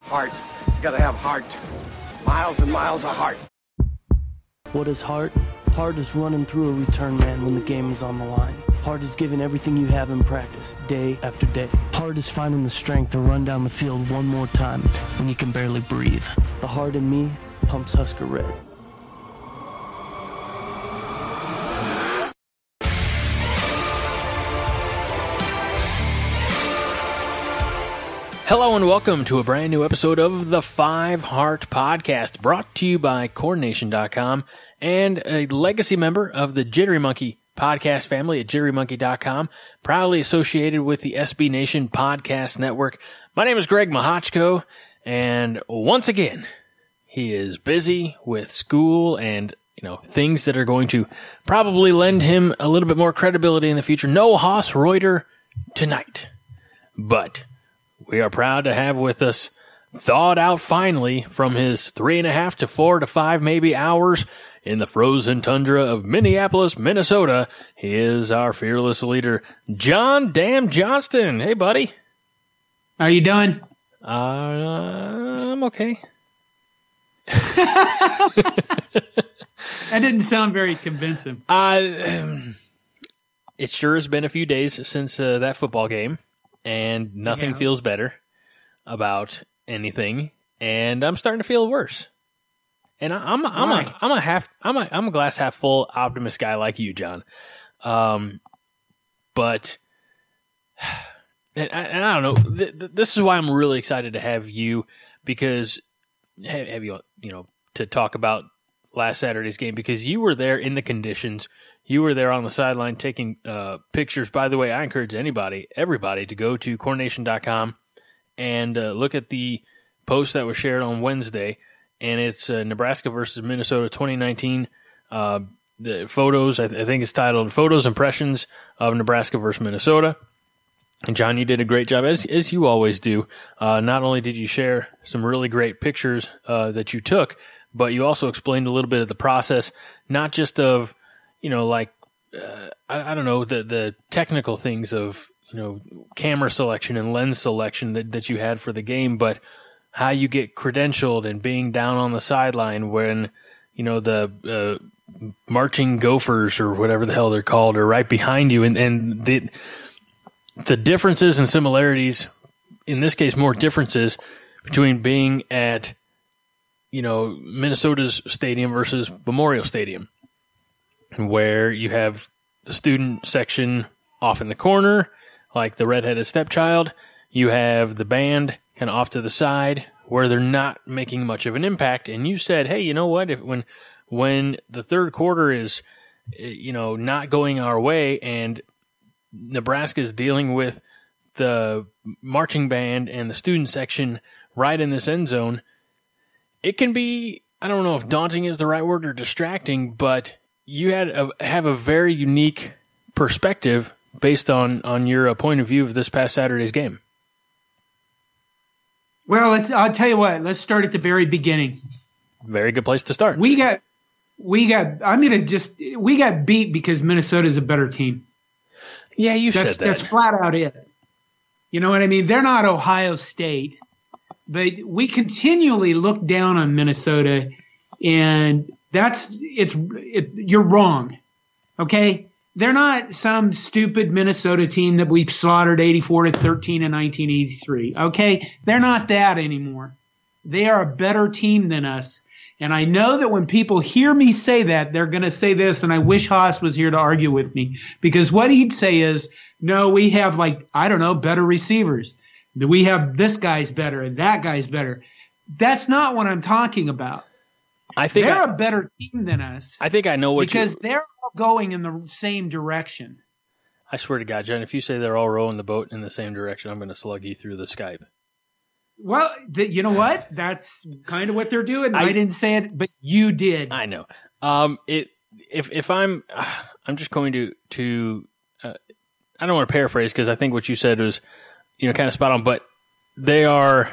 Heart. You gotta have heart. Miles and miles of heart. What is heart? Heart is running through a return man when the game is on the line. Heart is giving everything you have in practice, day after day. Heart is finding the strength to run down the field one more time when you can barely breathe. The heart in me pumps Husker Red. Hello and welcome to a brand new episode of the Five Heart Podcast, brought to you by CornNation.com and a legacy member of the Jittery Monkey podcast family at JitteryMonkey.com, proudly associated with the SB Nation Podcast Network. My name is Greg Mahochko, and once again, he is busy with school and things that are going to probably lend him a little bit more credibility in the future. No Haas Reuter tonight, but we are proud to have with us, thawed out finally from his 3.5 to 4 to 5 maybe hours in the frozen tundra of Minneapolis, Minnesota. He is our fearless leader, John Dam Johnston. Hey, buddy. How you doing? I'm okay. That didn't sound very convincing. It sure has been a few days since that football game. And nothing feels better about anything, and I'm starting to feel worse. And I'm a glass half full optimist guy like you, John. But and I don't know. This is why I'm really excited to have you, because have you to talk about last Saturday's game, because you were there in the conditions. You were there on the sideline taking pictures. By the way, I encourage everybody to go to CornNation.com and look at the post that was shared on Wednesday, and it's Nebraska versus Minnesota 2019. The photos, I think it's titled "Photos Impressions of Nebraska versus Minnesota." And John, you did a great job, as you always do. Not only did you share some really great pictures that you took, but you also explained a little bit of the process, not just of I don't know, the technical things of, camera selection and lens selection that you had for the game, but how you get credentialed and being down on the sideline when, the marching Gophers or whatever the hell they're called are right behind you. And the differences and similarities, in this case, more differences between being at, Minnesota's stadium versus Memorial Stadium, where you have the student section off in the corner, like the redheaded stepchild. You have the band kind of off to the side, where they're not making much of an impact. And you said, hey, you know what? When the third quarter is, not going our way, and Nebraska is dealing with the marching band and the student section right in this end zone, it can be, I don't know if daunting is the right word or distracting, but you have a very unique perspective based on your point of view of this past Saturday's game. Well, I'll tell you what. Let's start at the very beginning. Very good place to start. We got beat because Minnesota's a better team. Yeah, you said that. That's flat out it. You know what I mean? They're not Ohio State, but we continually look down on Minnesota, and you're wrong. Okay? They're not some stupid Minnesota team that we slaughtered 84-13 in 1983. Okay? They're not that anymore. They are a better team than us. And I know that when people hear me say that, they're going to say this, and I wish Haas was here to argue with me, because what he'd say is, no, we have better receivers. We have this guy's better and that guy's better. That's not what I'm talking about. I think they're a better team than us. I think I know what because they're all going in the same direction. I swear to God, John, if you say they're all rowing the boat in the same direction, I'm going to slug you through the Skype. Well, you know what? That's kind of what they're doing. I didn't say it, but you did. I know. If I'm just going to I don't want to paraphrase, because I think what you said was, kind of spot on. But their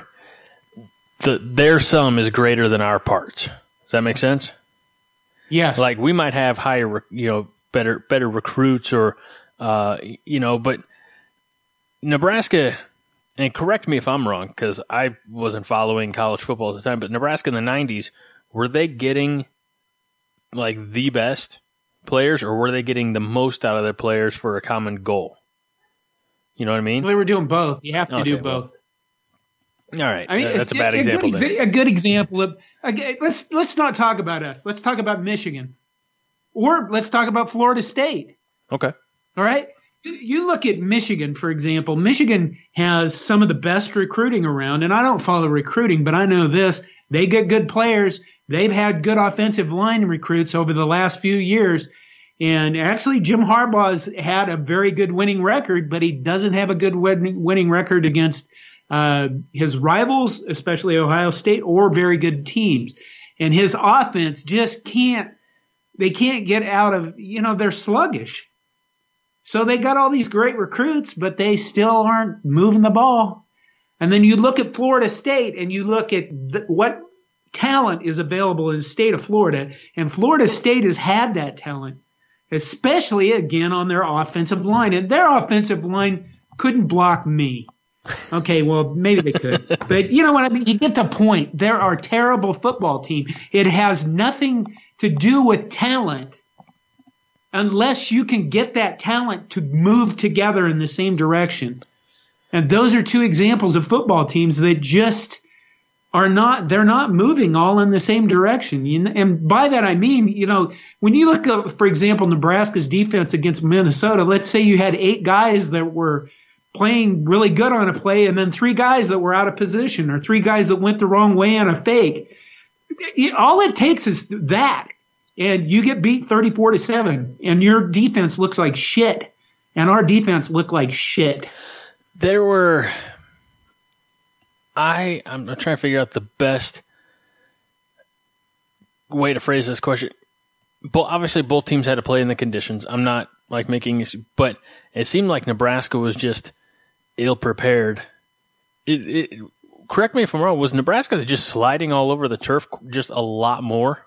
sum is greater than our parts. Does that make sense? Yes. Like, we might have higher, better recruits, or but Nebraska and correct me if I'm wrong, because I wasn't following college football at the time, but Nebraska in the 90s, were they getting like the best players, or were they getting the most out of their players for a common goal? You know what I mean? Well, they were doing both. You have to do both. All right. I mean, that's a bad example. A good example of let's not talk about us. Let's talk about Michigan, or let's talk about Florida State. Okay. All right. You look at Michigan, for example. Michigan has some of the best recruiting around, and I don't follow recruiting, but I know this: they get good players. They've had good offensive line recruits over the last few years. And actually, Jim Harbaugh's had a very good winning record, but he doesn't have a good winning record against his rivals, especially Ohio State, or very good teams. And his offense just can't get out of, they're sluggish. So they got all these great recruits, but they still aren't moving the ball. And then you look at Florida State and you look at what talent is available in the state of Florida, and Florida State has had that talent, especially, again, on their offensive line. And their offensive line couldn't block me. Okay, well, maybe they could. But you know what I mean? You get the point. They're a terrible football team. It has nothing to do with talent unless you can get that talent to move together in the same direction. And those are two examples of football teams that just they're not moving all in the same direction. And by that I mean, when you look at, for example, Nebraska's defense against Minnesota, let's say you had 8 guys that were playing really good on a play and then 3 guys that were out of position, or 3 guys that went the wrong way on a fake. All it takes is that, and you get beat 34-7, and your defense looks like shit, and our defense looked like shit. I'm trying to figure out the best way to phrase this question. Obviously, both teams had to play in the conditions. I'm not making this, but it seemed like Nebraska was just ill-prepared. Correct me if I'm wrong. Was Nebraska just sliding all over the turf just a lot more?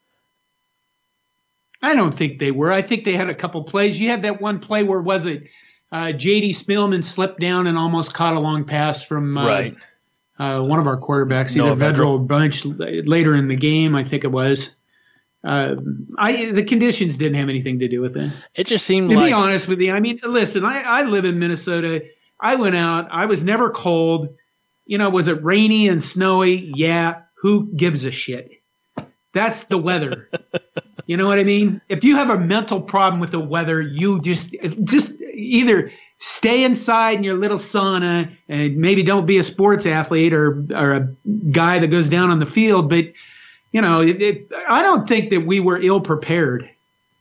I don't think they were. I think they had a couple plays. You had that one play where J.D. Spielman slipped down and almost caught a long pass from one of our quarterbacks, either Vedral or Bunch, later in the game, I think it was. The conditions didn't have anything to do with it. It just seemed to be honest with you, I mean, listen, I live in Minnesota. I went out. I was never cold. Was it rainy and snowy? Yeah. Who gives a shit? That's the weather. You know what I mean? If you have a mental problem with the weather, you just either stay inside in your little sauna and maybe don't be a sports athlete or a guy that goes down on the field. But, I don't think that we were ill prepared.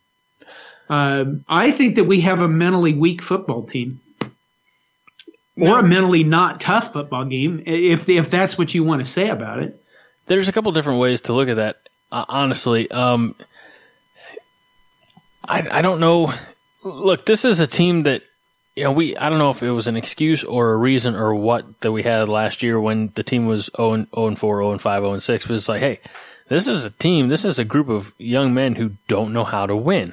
I think that we have a mentally weak football team, or a mentally not tough football game, if that's what you want to say about it. There's a couple different ways to look at that. Honestly, I don't know. Look, this is a team that, I don't know if it was an excuse or a reason or what that we had last year when the team was 0-4, 0-5, 0-6, but it's like, hey, this is a team, this is a group of young men who don't know how to win.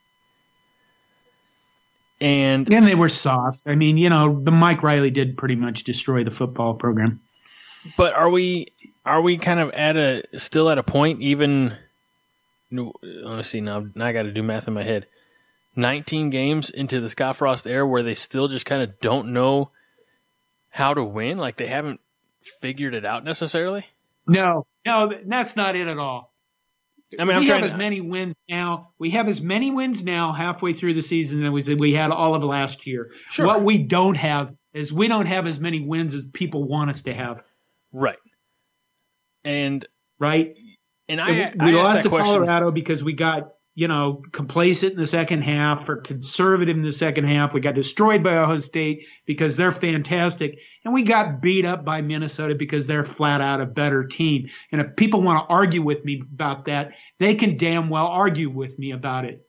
And they were soft. I mean, the Mike Riley did pretty much destroy the football program. But are we kind of still at a point, even, let me see, now I got to do math in my head, 19 games into the Scott Frost era where they still just kind of don't know how to win? Like they haven't figured it out necessarily? No, that's not it at all. I mean, we have as many wins now. We have as many wins now halfway through the season as we had all of last year. Sure. What we don't have is we don't have as many wins as people want us to have. Right. And we lost to Colorado because we got, complacent in the second half or conservative in the second half. We got destroyed by Ohio State because they're fantastic. And we got beat up by Minnesota because they're flat out a better team. And if people want to argue with me about that, they can damn well argue with me about it.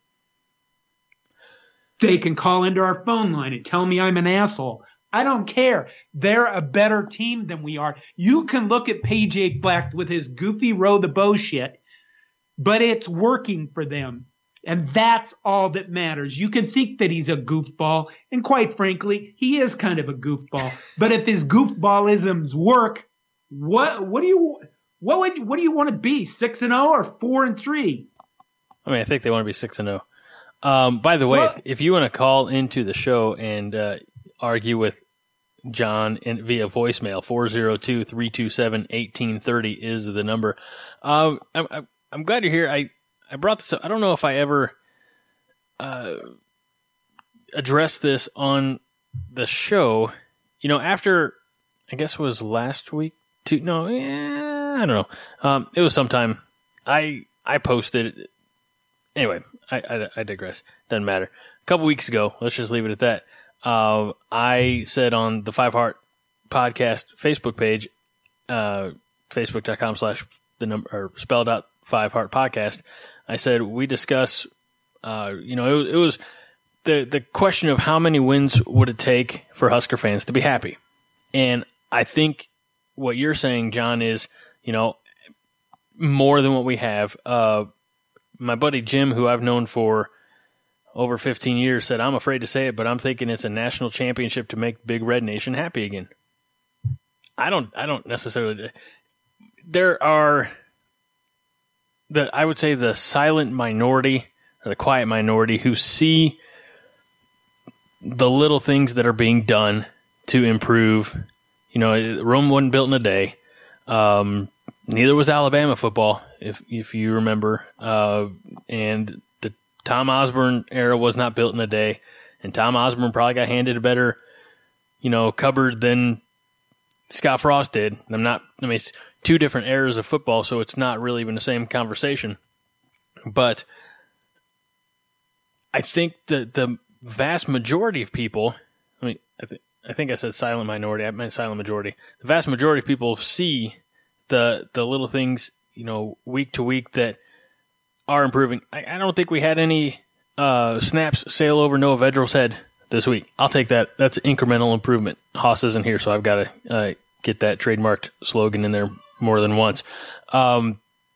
They can call into our phone line and tell me I'm an asshole. I don't care. They're a better team than we are. You can look at PJ Fleck with his goofy row the bow shit, but it's working for them. And that's all that matters. You can think that he's a goofball, and quite frankly, he is kind of a goofball. But if his goofballisms work, what do you want to be? 6-0 or 4-3? I mean, I think they want to be 6-0. By the way, if you want to call into the show and argue with John via voicemail, 402-327-1830 is the number. I'm glad you're here. I brought this up. I don't know if I ever addressed this on the show. You know, after, I guess it was last week. I don't know. It was sometime. I posted. Anyway, I digress. Doesn't matter. A couple weeks ago, let's just leave it at that. I said on the 5 Heart Podcast Facebook page, facebook.com/spelled out 5 Heart Podcast. I said we discuss. It was the question of how many wins would it take for Husker fans to be happy, and I think what you're saying, John, is more than what we have. My buddy Jim, who I've known for over 15 years, said, I'm afraid to say it, but I'm thinking it's a national championship to make Big Red Nation happy again. I don't necessarily. There are I would say the silent minority or the quiet minority who see the little things that are being done to improve. Rome wasn't built in a day. Neither was Alabama football, if you remember. And the Tom Osborne era was not built in a day. And Tom Osborne probably got handed a better, cupboard than Scott Frost did. It's two different eras of football, so it's not really even the same conversation. But I think the vast majority of people, I think I said silent minority, I meant silent majority. The vast majority of people see the little things, week to week that are improving. I don't think we had any snaps sail over Noah Vedrill's head this week. I'll take that. That's incremental improvement. Haas isn't here, so I've got to get that trademarked slogan in there more than once. We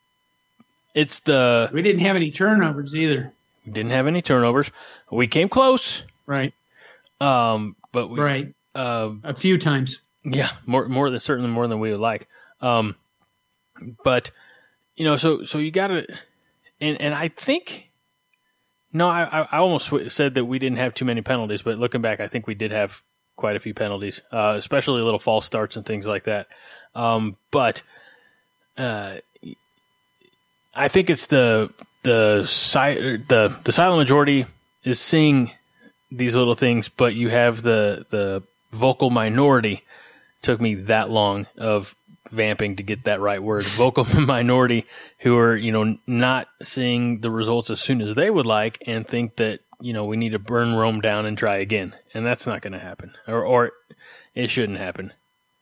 didn't have any turnovers either. We didn't have any turnovers. We came close. Right. But we, right. A few times. Yeah, certainly more than we would like. But so you got to, and I think, no, I almost said that we didn't have too many penalties, but looking back, I think we did have quite a few penalties, especially little false starts and things like that. But I think it's the silent majority is seeing these little things, but you have the vocal minority. Took me that long of vamping to get that right word. Vocal minority who are, not seeing the results as soon as they would like and think that, we need to burn Rome down and try again. And that's not going to happen, or it shouldn't happen.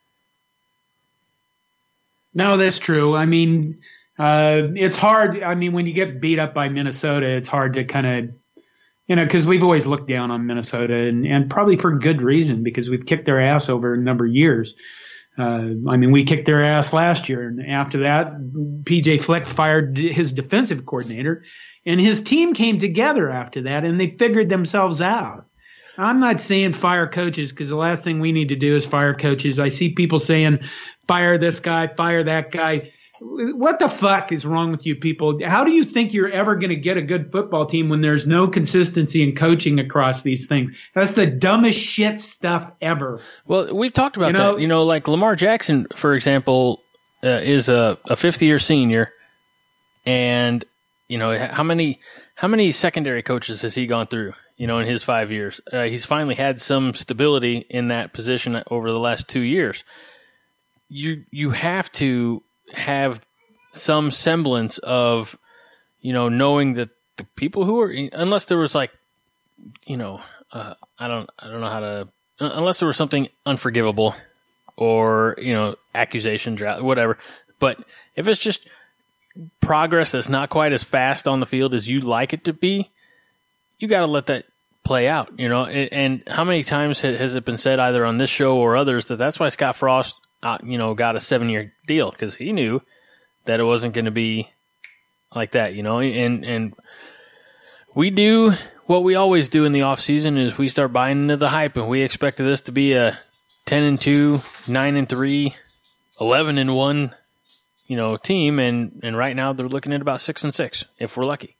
No, that's true. I mean, it's hard. I mean, when you get beat up by Minnesota, it's hard to kind of, because we've always looked down on Minnesota and probably for good reason, because we've kicked their ass over a number of years. We kicked their ass last year. And after that, PJ Fleck fired his defensive coordinator and his team came together after that and they figured themselves out. I'm not saying fire coaches, because the last thing we need to do is fire coaches. I see people saying fire this guy, fire that guy. What the fuck is wrong with you people? How do you think you're ever going to get a good football team when there's no consistency in coaching across these things? That's the dumbest shit stuff ever. Well, we've talked about that. Like Lamar Jackson, for example, is a fifth-year senior, and how many secondary coaches has he gone through? In his 5 years, he's finally had some stability in that position over the last 2 years. You have to have some semblance of, knowing that the people who are, unless there was I don't know how to, unless there was something unforgivable or, accusation, whatever. But if it's just progress that's not quite as fast on the field as you'd like it to be, you got to let that play out, and how many times has it been said either on this show or others that's why Scott Frost got a 7-year deal, because he knew that it wasn't going to be like that, and We do what we always do in the off season is we start buying into the hype, and we expected this to be a 10-2, 9-3, 11-1, team, and right now they're looking at about 6-6 if we're lucky.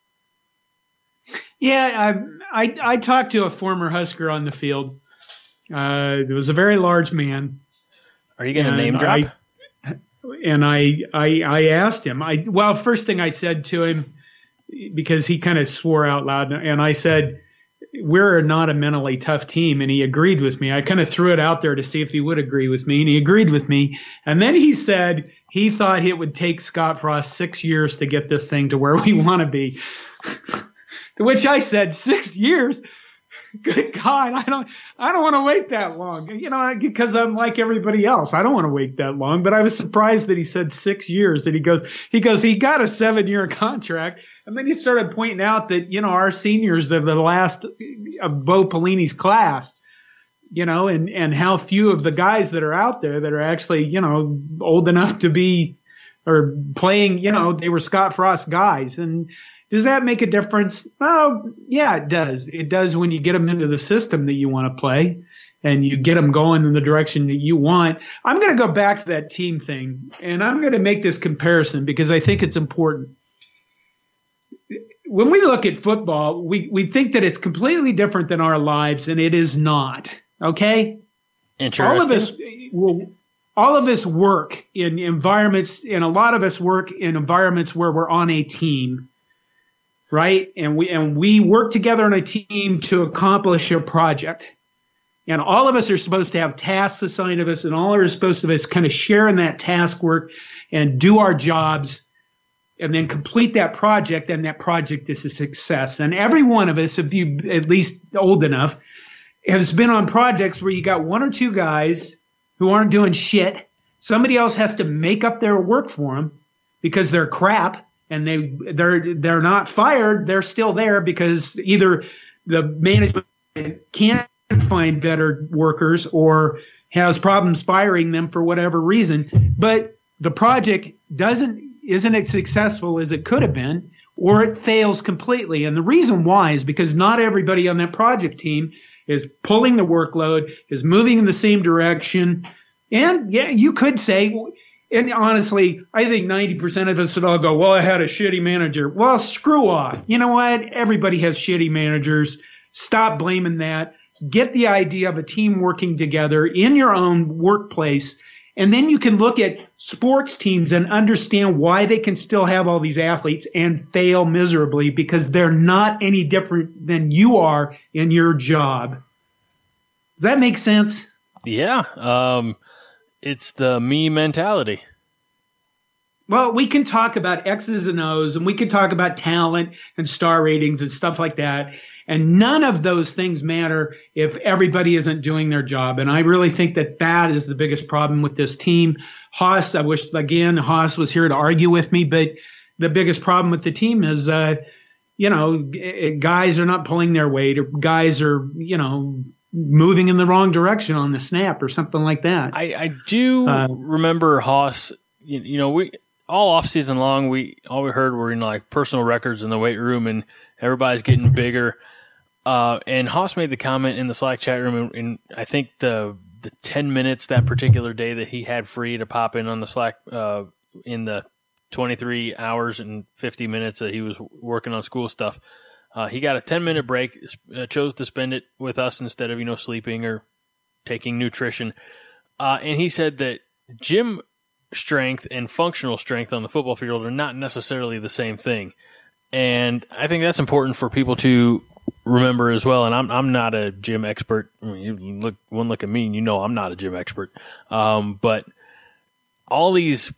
Yeah, I talked to a former Husker on the field. It was a very large man. Are you going to name drop? I asked him. First thing I said to him, because he kind of swore out loud, and I said, we're not a mentally tough team, and he agreed with me. I kind of threw it out there to see if he would agree with me, and he agreed with me. And then he said he thought it would take Scott Frost 6 years to get this thing to where we want to be. To which I said, 6 years? Good God, I don't want to wait that long. Because I'm like everybody else. I don't want to wait that long. But I was surprised that he said 6 years. That he got a 7-year contract. And then he started pointing out that, our seniors, they're the last of Bo Pelini's class, and how few of the guys that are out there that are actually, old enough to be or playing, they were Scott Frost guys. And does that make a difference? Oh, yeah, it does. It does when you get them into the system that you want to play and you get them going in the direction that you want. I'm going to go back to that team thing, and I'm going to make this comparison because I think it's important. When we look at football, we think that it's completely different than our lives, and it is not. Okay? Interesting. All of us work in environments, and a lot of us work in environments where we're on a team, right? And we work together on a team to accomplish a project. And all of us are supposed to have tasks assigned to us, and all of us are supposed to kind of share in that task work and do our jobs and then complete that project, and that project is a success. And every one of us, if you at least old enough, has been on projects where you got one or two guys who aren't doing shit. Somebody else has to make up their work for them because they're crap, and they're not fired. They're still there because either the management can't find better workers or has problems firing them for whatever reason. But the project isn't as successful as it could have been, or it fails completely. And the reason why is because not everybody on that project team is pulling the workload, is moving in the same direction. And yeah, you could say, and honestly, I think 90% of us would all go, well, I had a shitty manager. Well, screw off. You know what? Everybody has shitty managers. Stop blaming that. Get the idea of a team working together in your own workplace. And then you can look at sports teams and understand why they can still have all these athletes and fail miserably, because they're not any different than you are in your job. Does that make sense? Yeah. It's the me mentality. Well, we can talk about X's and O's, and we can talk about talent and star ratings and stuff like that. And none of those things matter if everybody isn't doing their job. And I really think that is the biggest problem with this team. Haas, I wish, again, Haas was here to argue with me, but the biggest problem with the team is, guys are not pulling their weight, or guys are, moving in the wrong direction on the snap or something like that. I do remember Haas, we all off season long, all we heard were like personal records in the weight room, and everybody's getting bigger. And Haas made the comment in the Slack chat room, and I think the 10 minutes that particular day that he had free to pop in on the Slack in the 23 hours and 50 minutes that he was working on school stuff, he got a 10-minute break, chose to spend it with us instead of, sleeping or taking nutrition. And he said that gym strength and functional strength on the football field are not necessarily the same thing. And I think that's important for people to remember as well. And I'm not a gym expert. I mean, you look at me and I'm not a gym expert. But all these,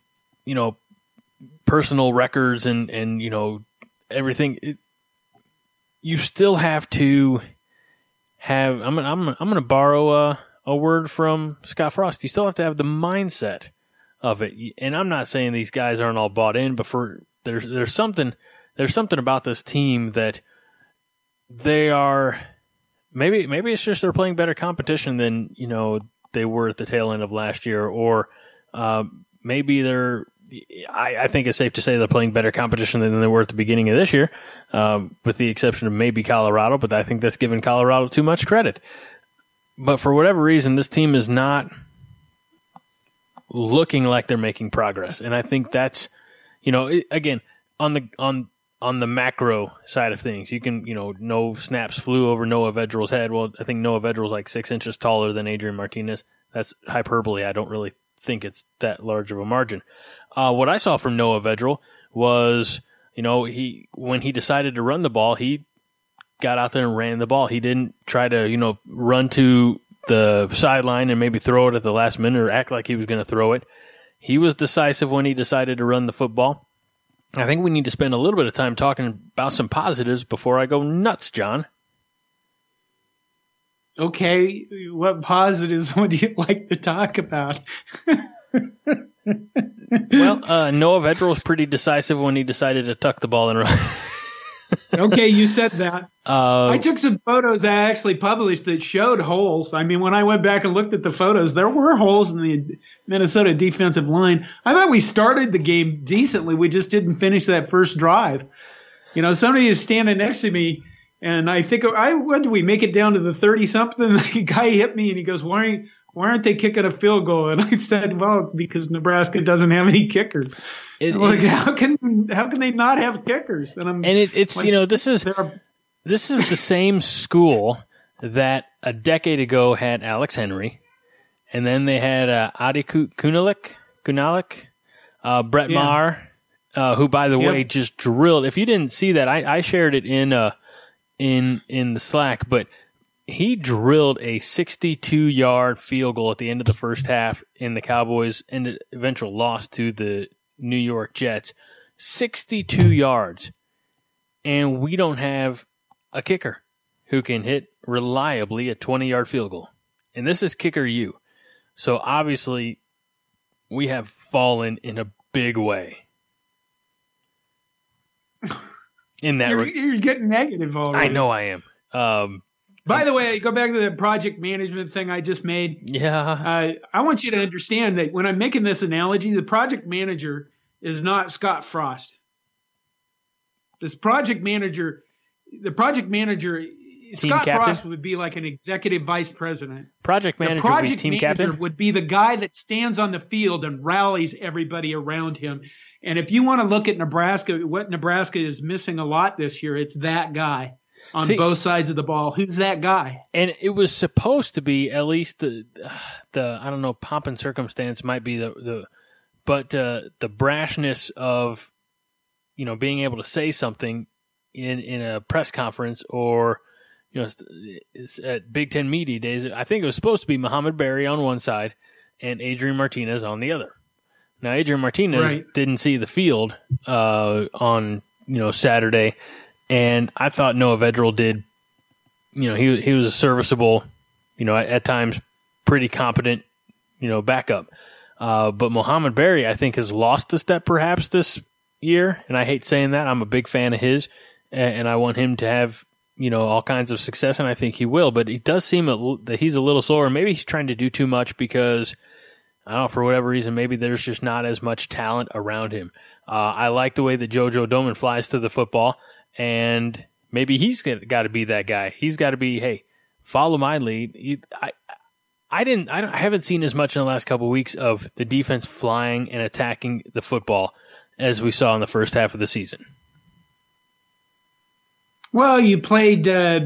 personal records and everything, you still have to have. I'm gonna borrow a word from Scott Frost. You still have to have the mindset of it. And I'm not saying these guys aren't all bought in, but there's something about this team that they are. Maybe it's just they're playing better competition than they were at the tail end of last year, or maybe they're I think it's safe to say they're playing better competition than they were at the beginning of this year, with the exception of maybe Colorado, but I think that's giving Colorado too much credit. But for whatever reason, this team is not looking like they're making progress. And I think that's, again, on the macro side of things, you can, no snaps flew over Noah Vedral's head. Well, I think Noah Vedral's like 6 inches taller than Adrian Martinez. That's hyperbole. I don't really think it's that large of a margin. What I saw from Noah Vedral was, when he decided to run the ball, he got out there and ran the ball. He didn't try to, run to the sideline and maybe throw it at the last minute or act like he was going to throw it. He was decisive when he decided to run the football. I think we need to spend a little bit of time talking about some positives before I go nuts, John. Okay, what positives would you like to talk about? Well, Noah Vedral was pretty decisive when he decided to tuck the ball and run. Okay, you said that. I took some photos I actually published that showed holes. I mean, when I went back and looked at the photos, there were holes in the Minnesota defensive line. I thought we started the game decently. We just didn't finish that first drive. Somebody is standing next to me, and I think, when did we make it down to the 30-something? The guy hit me, and he goes, why aren't they kicking a field goal? And I said, well, because Nebraska doesn't have any kickers. How can they not have kickers? It's like, this is the same school that a decade ago had Alex Henry, and then they had Adi Kunalik, Brett Maher, who, by the way, just drilled. If you didn't see that, I shared it in the Slack, but he drilled a 62-yard field goal at the end of the first half in the Cowboys' eventual loss to the New York Jets. 62 yards. And we don't have a kicker who can hit reliably a 20-yard field goal. And this is kicker U. So obviously, we have fallen in a big way. In that you're getting negative already. I know I am. By the way, go back to the project management thing I just made. Yeah. I want you to understand that when I'm making this analogy, the project manager is not Scott Frost. The project manager, Scott Frost would be like an executive vice president. Project manager would be team captain? Would be the guy that stands on the field and rallies everybody around him. And if you want to look at Nebraska, what Nebraska is missing a lot this year, it's that guy. On both sides of the ball. Who's that guy? And it was supposed to be at least the I don't know, pomp and circumstance might be the brashness of, being able to say something in a press conference or, it's at Big Ten Media Days. I think it was supposed to be Muhammad Berry on one side and Adrian Martinez on the other. Now, Adrian Martinez didn't see the field on, Saturday. And I thought Noah Vedral did, he was a serviceable, at times pretty competent, backup. But Muhammad Berry, I think, has lost a step perhaps this year. And I hate saying that. I'm a big fan of his, and I want him to have, all kinds of success, and I think he will. But it does seem that he's a little slower. Maybe he's trying to do too much because, I don't know, for whatever reason, maybe there's just not as much talent around him. I like the way that JoJo Domann flies to the football. And maybe he's got to be that guy. He's got to be, hey, follow my lead. I haven't seen as much in the last couple of weeks of the defense flying and attacking the football as we saw in the first half of the season. Well, you played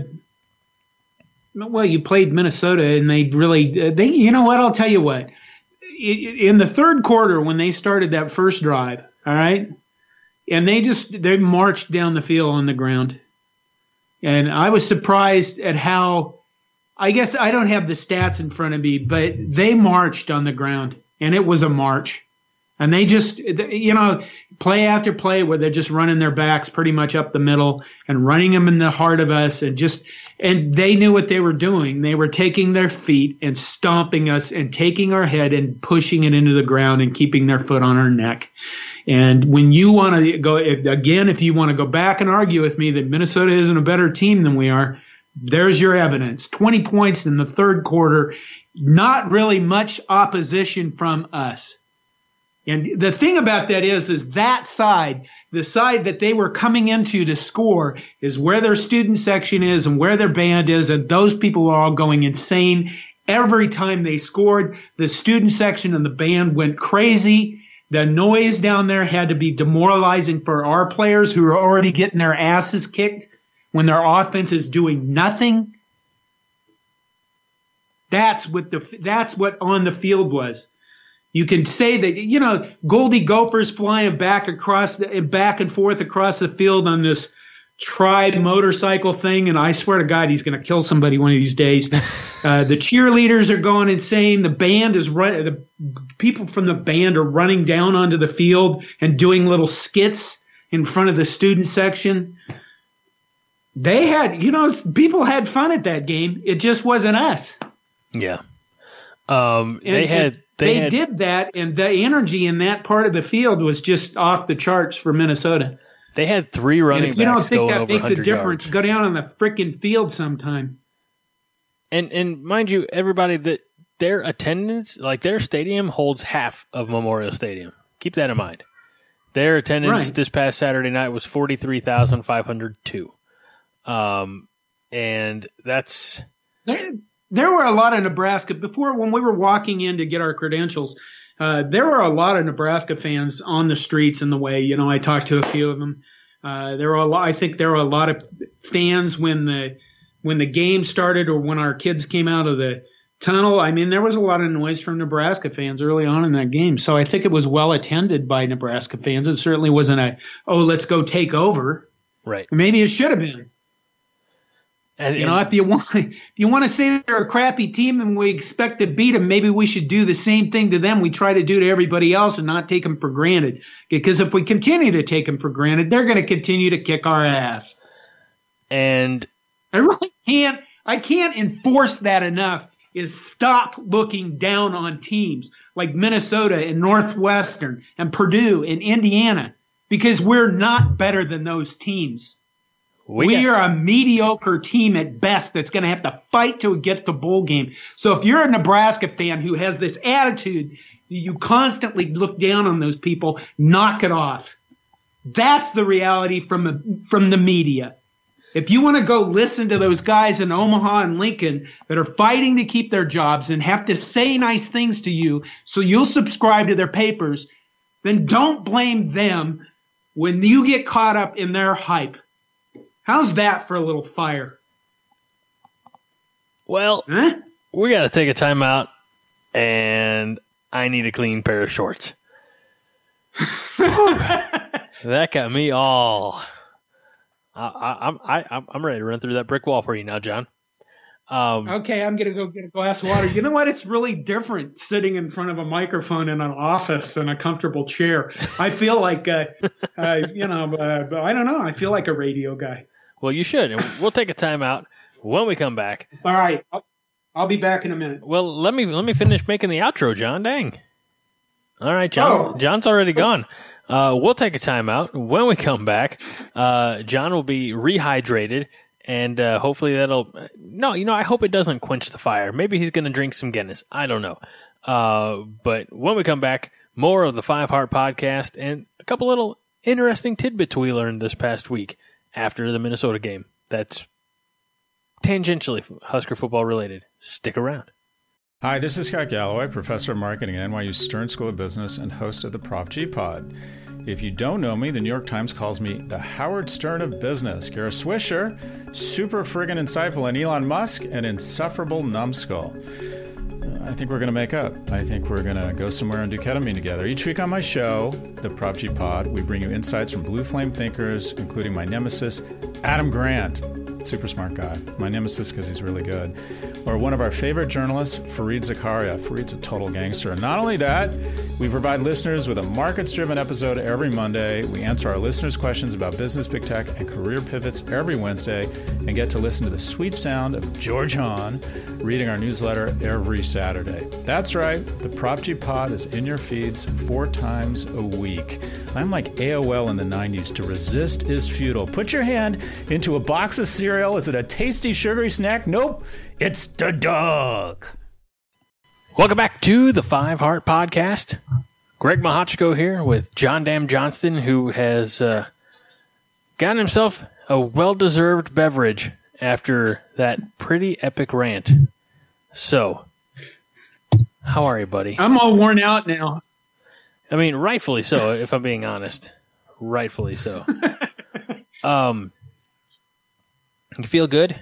Minnesota, and they you know what? I'll tell you what. In the third quarter, when they started that first drive, all right. And they marched down the field on the ground. And I was surprised at how, I guess I don't have the stats in front of me, but they marched on the ground. And it was a march. And they just, play after play where they're just running their backs pretty much up the middle and running them in the heart of us. And they knew what they were doing. They were taking their feet and stomping us and taking our head and pushing it into the ground and keeping their foot on our neck. And when you want to go, again, if you want to go back and argue with me that Minnesota isn't a better team than we are, there's your evidence. 20 points in the third quarter, not really much opposition from us. And the thing about that is that side, the side that they were coming into to score, is where their student section is and where their band is, and those people are all going insane. Every time they scored, the student section and the band went crazy. The noise down there had to be demoralizing for our players who are already getting their asses kicked when their offense is doing nothing. That's what on the field was. You can say that, Goldie Gopher's flying back and forth across the field on this tribe motorcycle thing, and I swear to God, he's going to kill somebody one of these days. The cheerleaders are going insane. The band is the people from the band are running down onto the field and doing little skits in front of the student section. They had, people had fun at that game. It just wasn't us. Yeah. They did that, and the energy in that part of the field was just off the charts for Minnesota. They had 3 running backs. If you don't think that makes a yards. difference, go down on the freaking field sometime. And mind you, everybody, that their attendance, like their stadium, holds half of Memorial Stadium. Keep that in mind. Their attendance this past Saturday night was 43,502. And that's... There were a lot of Nebraska, when we were walking in to get our credentials, there were a lot of Nebraska fans on the streets in the way. I talked to a few of them. I think there were a lot of fans when the game started or when our kids came out of the tunnel. I mean, there was a lot of noise from Nebraska fans early on in that game. So I think it was well attended by Nebraska fans. It certainly wasn't let's go take over. Right. Maybe it should have been. And if you want to say they're a crappy team and we expect to beat them, maybe we should do the same thing to them we try to do to everybody else and not take them for granted. Because if we continue to take them for granted, they're going to continue to kick our ass. And I can't enforce that enough. Is stop looking down on teams like Minnesota and Northwestern and Purdue and Indiana, because we're not better than those teams. We are a mediocre team at best that's going to have to fight to get the bowl game. So if you're a Nebraska fan who has this attitude, you constantly look down on those people, knock it off. That's the reality from the media. If you want to go listen to those guys in Omaha and Lincoln that are fighting to keep their jobs and have to say nice things to you so you'll subscribe to their papers, then don't blame them when you get caught up in their hype. How's that for a little fire? Well, we got to take a time out, and I need a clean pair of shorts. That got me all. I'm ready to run through that brick wall for you now, John. Okay, I'm gonna go get a glass of water. You know what? It's really different sitting in front of a microphone in an office in a comfortable chair. I feel like, I don't know. I feel like a radio guy. Well, you should. And we'll take a time out when we come back. All right, I'll be back in a minute. Well, let me finish making the outro, John. Dang. All right, John's already gone. We'll take a time out. When we come back, John will be rehydrated. And hopefully that'll – no, I hope it doesn't quench the fire. Maybe he's going to drink some Guinness. I don't know. But when we come back, more of the Five Heart Podcast and a couple little interesting tidbits we learned this past week after the Minnesota game. That's tangentially Husker football related. Stick around. Hi, this is Scott Galloway, professor of marketing at NYU Stern School of Business and host of the Prop G Pod. If you don't know me, the New York Times calls me the Howard Stern of business. You're a swisher, super friggin' insightful, and Elon Musk, an insufferable numbskull. I think we're going to make up. I think we're going to go somewhere and do ketamine together. Each week on my show, the Prop G Pod, we bring you insights from blue flame thinkers, including my nemesis, Adam Grant. Super smart guy. My nemesis because he's really good. Or one of our favorite journalists, Fareed Zakaria. Fareed's a total gangster. And not only that, we provide listeners with a markets-driven episode every Monday. We answer our listeners' questions about business, big tech, and career pivots every Wednesday, and get to listen to the sweet sound of George Hahn reading our newsletter every Saturday. That's right. The Prop G Pod is in your feeds 4 times a week. I'm like AOL in the 90s. To resist is futile. Put your hand into a box of cereal. Is it a tasty, sugary snack? Nope. It's the dog. Welcome back to the Five Heart Podcast. Of Greg Mahochko here with John Dam Johnston, who has gotten himself a well-deserved beverage after that pretty epic rant. So, how are you, buddy? I'm all worn out now. I mean, rightfully so, if I'm being honest. Rightfully so. You feel good?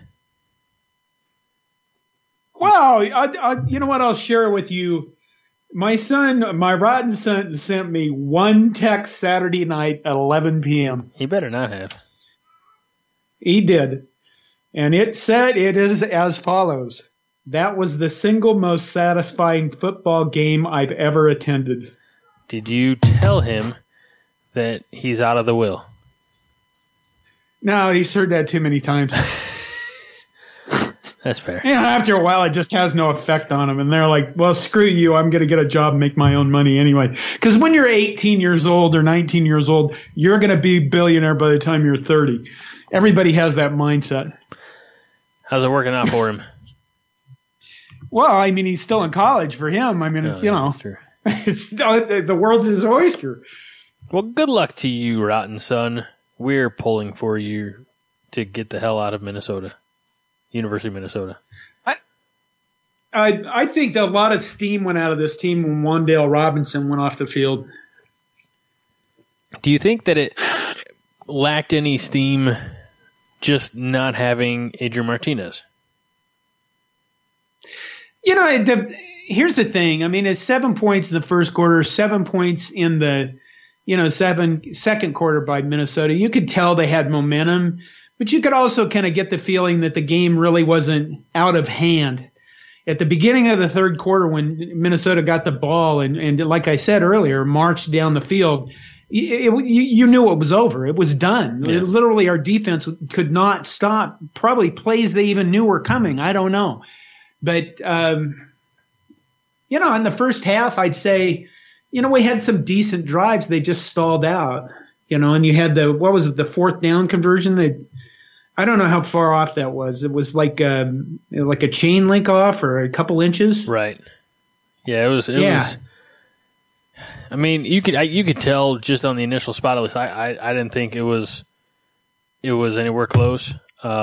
Well, you know what? I'll share with you. My rotten son, sent me one text Saturday night at 11 p.m. He better not have. He did. And it said it is as follows. That was the single most satisfying football game I've ever attended. Did you tell him that he's out of the will? No, he's heard that too many times. That's fair. Yeah, after a while, it just has no effect on them. And they're like, well, screw you. I'm going to get a job and make my own money anyway. Because when you're 18 years old or 19 years old, you're going to be a billionaire by the time you're 30. Everybody has that mindset. How's it working out for him? Well, I mean, he's still in college for him. I mean, it's, that's true. It's the world's his oyster. Well, good luck to you, rotten son. We're pulling for you to get the hell out of Minnesota. University of Minnesota. I think that a lot of steam went out of this team when Wan'Dale Robinson went off the field. Do you think that it lacked any steam just not having Adrian Martinez? You know, here's the thing. I mean, it's 7 points in the first quarter, 7 points in the, second quarter by Minnesota. You could tell they had momentum. But you could also kind of get the feeling that the game really wasn't out of hand. At the beginning of the third quarter when Minnesota got the ball and like I said earlier, marched down the field, you knew it was over. It was done. Yeah. Literally our defense could not stop. Probably plays they even knew were coming. I don't know. But, in the first half, I'd say, we had some decent drives. They just stalled out, and you had the fourth down conversion? I don't know how far off that was. It was like a chain link off or a couple inches. Right. Yeah, it was. I mean, you could tell just on the initial spot at least. I didn't think it was anywhere close.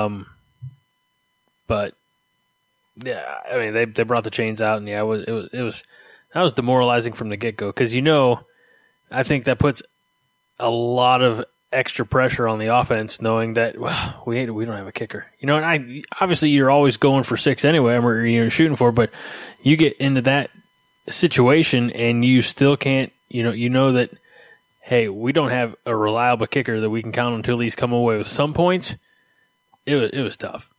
But yeah, I mean they brought the chains out, and yeah, it was that was demoralizing from the get go because I think that puts a lot of extra pressure on the offense, knowing that we don't have a kicker. And obviously you're always going for 6 anyway, or you're shooting for, but you get into that situation and you still can't. You know that, hey, we don't have a reliable kicker that we can count on to at least come away with some points. It was tough.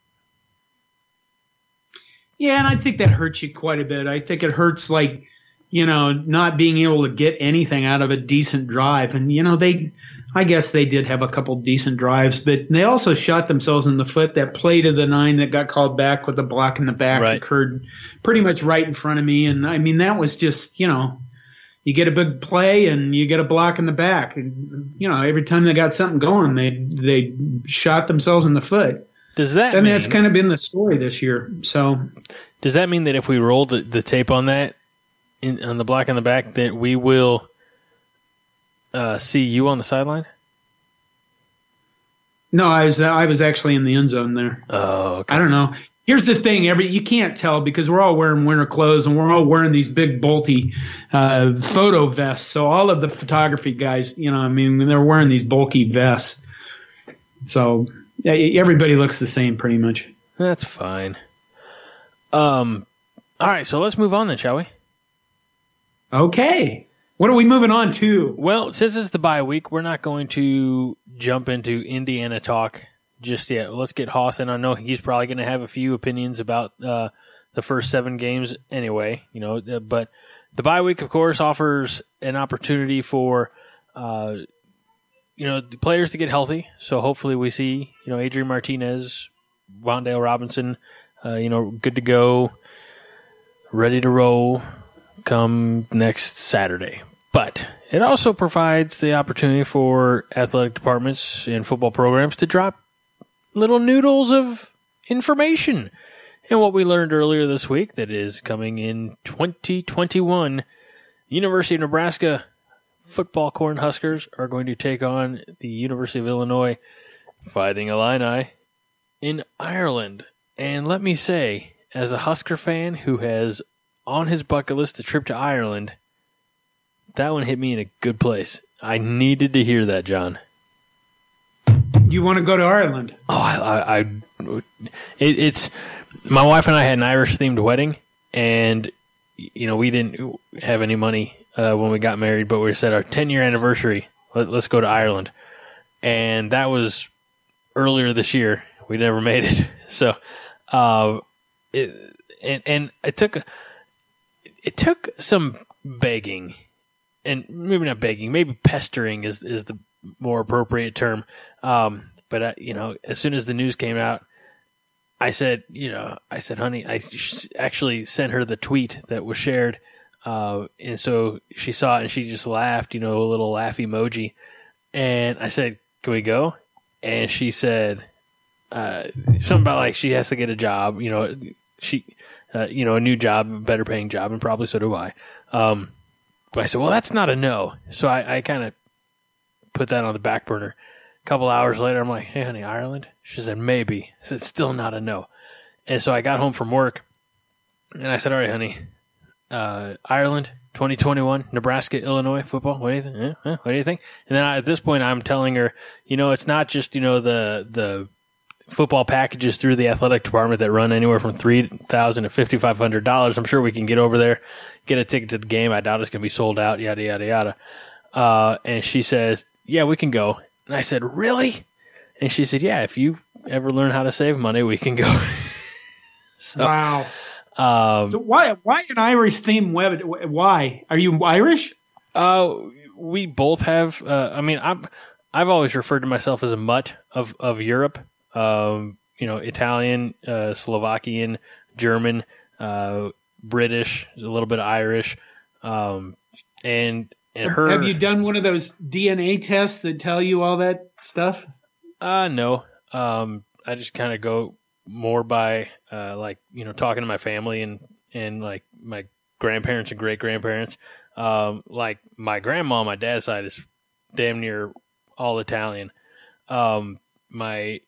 Yeah, and I think that hurts you quite a bit. I think it hurts not being able to get anything out of a decent drive, and I guess they did have a couple decent drives, but they also shot themselves in the foot. That play to the 9 that got called back with the block in the back occurred pretty much right in front of me. And I mean, that was just, you get a big play and you get a block in the back. And, every time they got something going, they shot themselves in the foot. Does that mean that's kind of been the story this year. So does that mean that if we roll the tape on that, on the block in the back, that we will see you on the sideline? No, I was actually in the end zone there. Oh, okay. I don't know. Here's the thing: you can't tell because we're all wearing winter clothes and we're all wearing these big bulky photo vests. So all of the photography guys, they're wearing these bulky vests. So everybody looks the same, pretty much. That's fine. All right, so let's move on then, shall we? Okay. What are we moving on to? Well, since it's the bye week, we're not going to jump into Indiana talk just yet. Let's get Haas in. I know he's probably going to have a few opinions about the first 7 games anyway, but the bye week, of course, offers an opportunity for the players to get healthy. So hopefully we see, Adrian Martinez, Wan'Dale Robinson, good to go, ready to roll come next Saturday. But it also provides the opportunity for athletic departments and football programs to drop little noodles of information. And what we learned earlier this week that is coming in 2021, University of Nebraska football Cornhuskers are going to take on the University of Illinois Fighting Illini in Ireland. And let me say, as a Husker fan who has on his bucket list a trip to Ireland, that one hit me in a good place. I needed to hear that, John. You want to go to Ireland? Oh, it's my wife and I had an Irish-themed wedding, and we didn't have any money when we got married, but we said our 10-year anniversary, let's go to Ireland. And that was earlier this year. We never made it. So, it took some begging, and maybe not begging, maybe pestering is the more appropriate term. But as soon as the news came out, I said, honey, I actually sent her the tweet that was shared. And so she saw it and she just laughed, a little laugh emoji. And I said, can we go? And she said, something about like she has to get a job, a new job, a better paying job, and probably so do I. But I said, well, that's not a no. So I kind of put that on the back burner. A couple hours later, I'm like, hey, honey, Ireland? She said, maybe. I said, still not a no. And so I got home from work, and I said, all right, honey, Ireland, 2021, Nebraska, Illinois football. What do you think? What do you think? And then at this point, I'm telling her, it's not just, the football packages through the athletic department that run anywhere from $3,000 to $5,500. I'm sure we can get over there, get a ticket to the game. I doubt it's going to be sold out, yada, yada, yada. And she says, yeah, we can go. And I said, really? And she said, yeah, if you ever learn how to save money, we can go. So, wow. So why an Irish theme web? Why are you Irish? We both have. I've always referred to myself as a mutt of Europe. Italian, Slovakian, German, British, a little bit of Irish, and her. Have you done one of those DNA tests that tell you all that stuff? No. I just kind of go more by talking to my family and like my grandparents and great grandparents. Like my grandma on my dad's side is damn near all Italian. My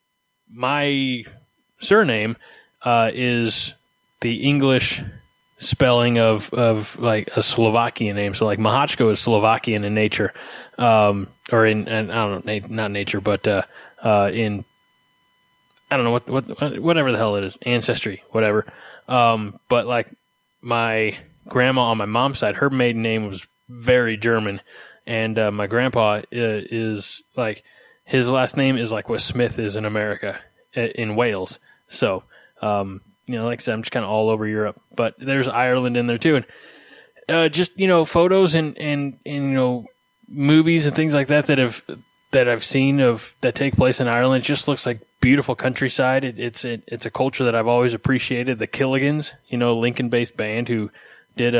surname is the English spelling of like a Slovakian name. So like Mahachko is Slovakian in nature, or in I don't know, not nature, but in I don't know whatever the hell it is, ancestry, whatever. But like my grandma on my mom's side, her maiden name was very German, and my grandpa is like his last name is like what Smith is in America, in Wales. So like I said, I'm just kind of all over Europe, but there's Ireland in there too, and just photos and movies and things like that I've seen that take place in Ireland. It just looks like beautiful countryside. It's a culture that I've always appreciated. The Killigans, Lincoln-based band who did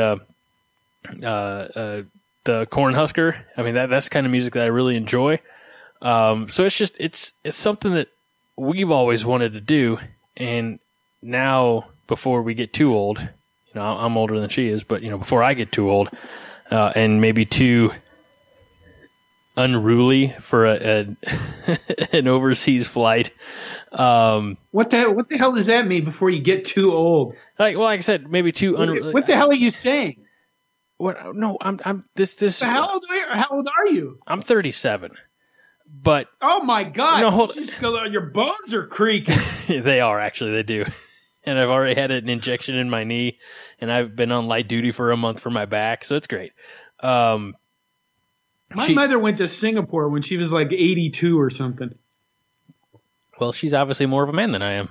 the Cornhusker. I mean that's the kind of music that I really enjoy. So it's something that we've always wanted to do, and now before we get too old, I'm older than she is, but before I get too old and maybe too unruly for an overseas flight. What the hell does that mean? Before you get too old? Like I said, maybe too unruly. What the hell are you saying? What? No, I'm this. So how old are you? I'm 37. But oh my God! No, your bones are creaking. They are actually. They do. And I've already had an injection in my knee, and I've been on light duty for a month for my back, so it's great. My mother went to Singapore when she was like 82 or something. Well, she's obviously more of a man than I am.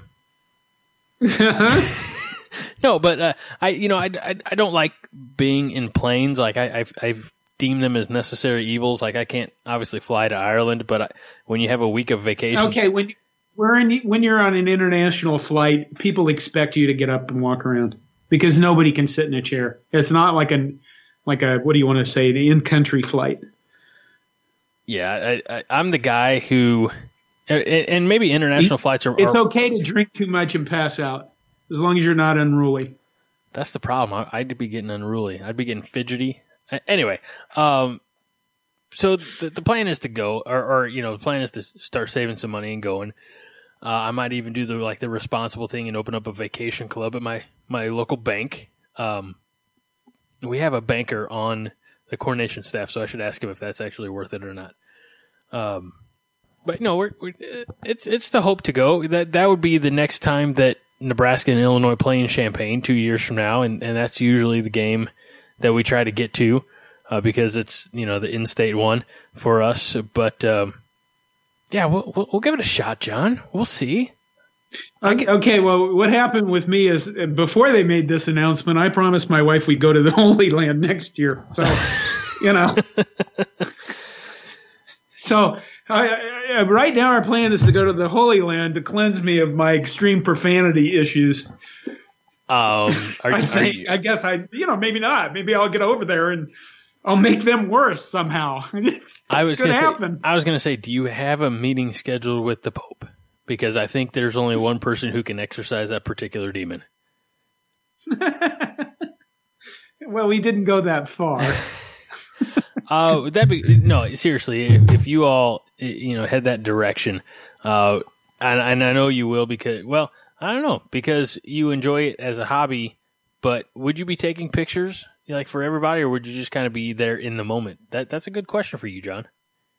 No, but I don't like being in planes. Like I've deemed them as necessary evils. Like I can't obviously fly to Ireland, but when you have a week of vacation, okay, when you're on an international flight, people expect you to get up and walk around because nobody can sit in a chair. It's not like a what do you want to say, an in-country flight. Yeah, I'm the guy who, and maybe international flights are. It's okay to drink too much and pass out as long as you're not unruly. That's the problem. I'd be getting unruly. I'd be getting fidgety. Anyway, So the plan is to go, or the plan is to start saving some money and going. I might even do the responsible thing and open up a vacation club at my local bank. We have a banker on the Coronation staff, so I should ask him if that's actually worth it or not. But no, it's the hope to go. That would be the next time that Nebraska and Illinois play in Champaign 2 years from now, and that's usually the game that we try to get to because it's the in-state one for us. But yeah, we'll give it a shot, John. We'll see. Okay, well, what happened with me is before they made this announcement, I promised my wife we'd go to the Holy Land next year. So, So right now our plan is to go to the Holy Land to cleanse me of my extreme profanity issues. I guess maybe not. Maybe I'll get over there and I'll make them worse somehow. I was going to say, do you have a meeting scheduled with the Pope? Because I think there's only one person who can exorcise that particular demon. Well, we didn't go that far. Seriously, if you all head that direction, and I know you will because I don't know, because you enjoy it as a hobby, but would you be taking pictures for everybody, or would you just kind of be there in the moment? That's a good question for you, John.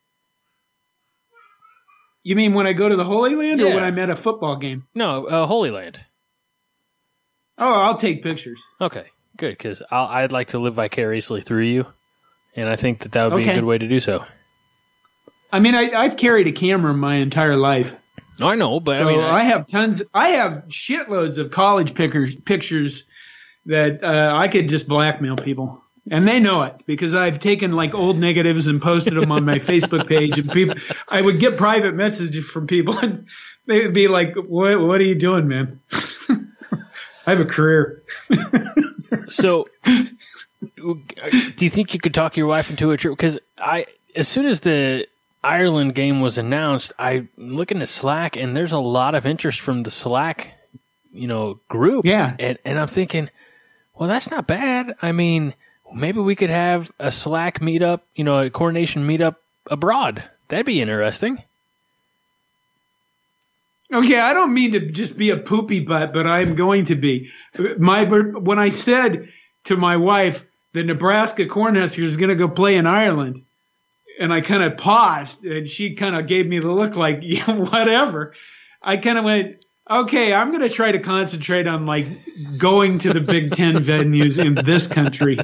You mean when I go to the Holy Land or Yeah. when I'm at a football game? No, Holy Land. Oh, I'll take pictures. Okay, good, because I'd like to live vicariously through you, and I think that would be a good way to do so. I mean, I've carried a camera my entire life. I know, but I have shitloads of college pictures that I could just blackmail people. And they know it because I've taken old negatives and posted them on my Facebook page, and I would get private messages from people, and they would be like, "What are you doing, man? I have a career." So, do you think you could talk your wife into a trip? Because as soon as the Ireland game was announced, I looking at Slack, and there's a lot of interest from the Slack, group. Yeah, and I'm thinking, well, that's not bad. I mean, maybe we could have a Slack meetup, a Coronation meetup abroad. That'd be interesting. Okay, I don't mean to just be a poopy butt, but I'm going to be. When I said to my wife, the Nebraska Cornhuskers is going to go play in Ireland, and I kind of paused, and she kind of gave me the look like, yeah, whatever. I kind of went, okay, I'm going to try to concentrate on going to the Big Ten venues in this country.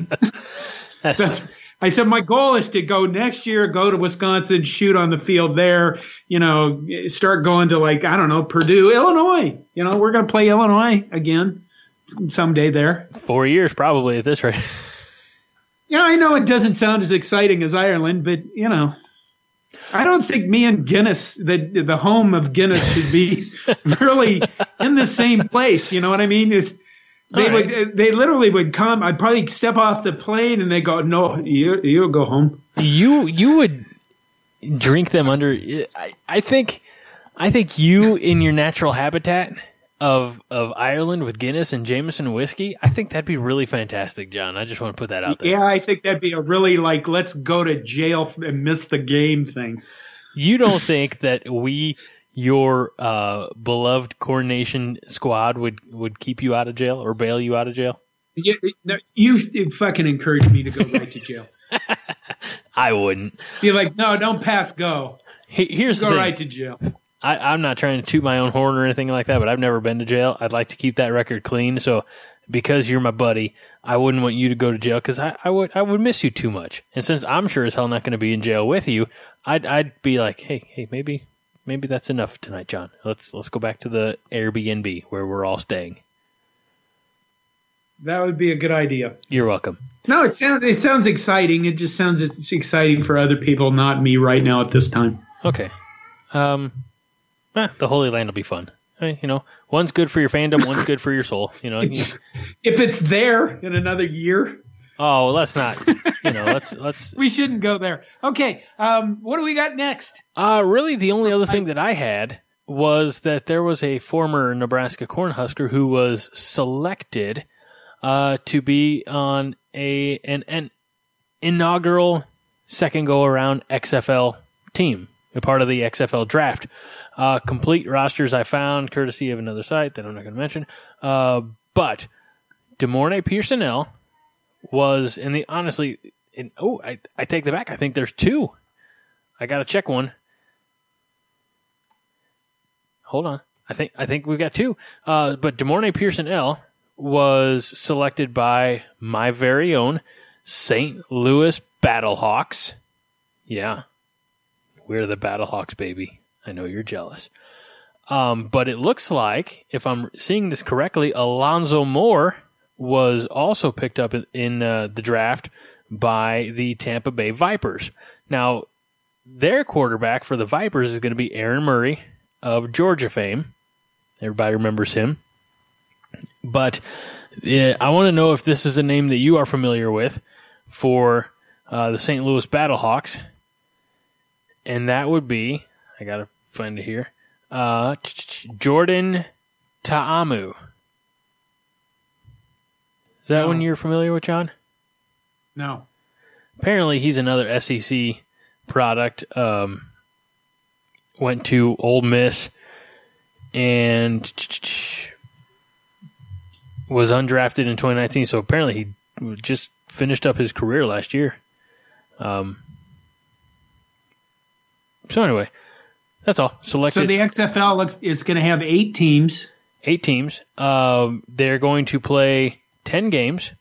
I said my goal is to go next year, go to Wisconsin, shoot on the field there, start going to Purdue, Illinois. We're going to play Illinois again someday there. 4 years probably at this rate. I know it doesn't sound as exciting as Ireland, but I don't think me and Guinness, the home of Guinness, should be really in the same place. You know what I mean? They literally would come. I'd probably step off the plane, and they go, "No, you go home." You would drink them under. I think you in your natural habitat of Ireland with Guinness and Jameson whiskey. I think that'd be really fantastic, John. I just want to put that out there. Yeah, I think that'd be a really let's go to jail and miss the game thing. You don't think that your beloved Coronation squad would keep you out of jail or bail you out of jail? You fucking encouraged me to go right to jail. I wouldn't. You're like, no, don't pass go. Here's the thing. Go right to jail. I'm not trying to toot my own horn or anything like that, but I've never been to jail. I'd like to keep that record clean. So because you're my buddy, I wouldn't want you to go to jail because I would miss you too much. And since I'm sure as hell not going to be in jail with you, I'd be like, hey, maybe that's enough tonight, John. Let's go back to the Airbnb where we're all staying. That would be a good idea. You're welcome. No, it sounds exciting. It just sounds exciting for other people, not me right now at this time. Okay. The Holy Land will be fun. One's good for your fandom, one's good for your soul. If it's there in another year. Oh, let's not. Let's. We shouldn't go there. Okay. What do we got next? Really, the only other thing that I had was that there was a former Nebraska Cornhusker who was selected to be on an inaugural second go-around XFL team, a part of the XFL draft. Complete rosters I found, courtesy of another site that I'm not going to mention. But DeMornay Pearsonell was in the, honestly, I take that back. I think there's two. I got to check one. Hold on. I think we've got two. But DeMornay Pearsonell was selected by my very own St. Louis Battlehawks. Yeah. We're the Battlehawks, baby. I know you're jealous. But it looks like, if I'm seeing this correctly, Alonzo Moore was also picked up in the draft by the Tampa Bay Vipers. Now, their quarterback for the Vipers is going to be Aaron Murray of Georgia fame. Everybody remembers him. But I want to know if this is a name that you are familiar with for the St. Louis Battlehawks. And that would be, I got to find it here, Jordan Ta'amu. Is that one you're familiar with, John? No. Apparently, he's another SEC product. Went to Ole Miss and was undrafted in 2019. So apparently, he just finished up his career last year. So anyway, that's all. Selected. So the XFL is going to have 8 teams. 8 teams. They're going to play 10 games.